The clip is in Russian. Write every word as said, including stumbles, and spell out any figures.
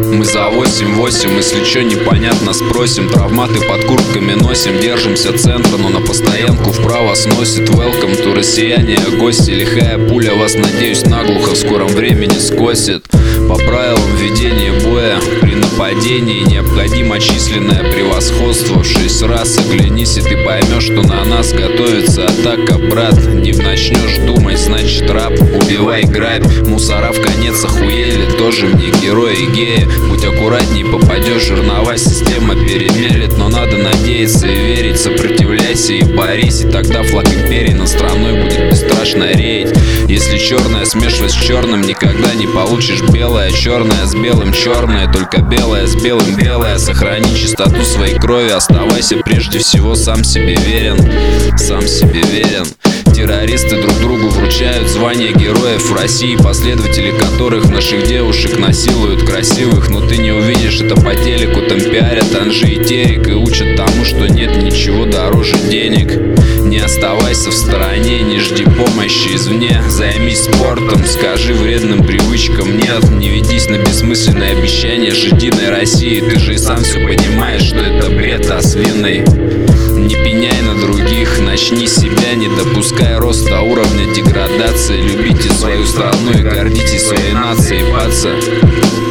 Мы за восемь-восемь, если чё непонятно спросим. Травматы под куртками носим, держимся центра, но на постоянку вправо сносит. Welcome to россияне, гости. Лихая пуля вас, надеюсь, наглухо в скором времени скосит. По правилам ведения боя при нападении необходимо численное превосходство в шесть раз. Оглянись, и ты поймешь, что на нас готовится атака, брат. Не начнешь думать, значит раб. Убивай, грабь, мусора в конец охуели. Тоже мне герои геи. Будь аккуратней, попадешь, жернова система перемелет. Но надо надеяться и верить, сопротивляйся и борись. И тогда флаг империи над страной будет бесстрашно реять. Если черное смешивать с черным, никогда не получишь белое. Черное с белым черное, только белое с белым белое. Сохрани чистоту своей крови, оставайся прежде всего сам себе верен. Сам себе верен. Террористы друг другу вручают звания героев России, последователи которых наших девушек насилуют красивых. Но ты не увидишь это по телеку, там пиарят Анжи и Терек и учат тому, что нет ничего дороже денег. Не оставайся в стороне, не жди помощи извне. Займись спортом, скажи вредным привычкам нет. Не ведись на бессмысленные обещания жидиной России. Ты же и сам все понимаешь, что это бред ослиный. Не пеняй на других, начни себя, не допускай роста уровня деградации. Любите свою страну и гордитесь своей нацией, паца.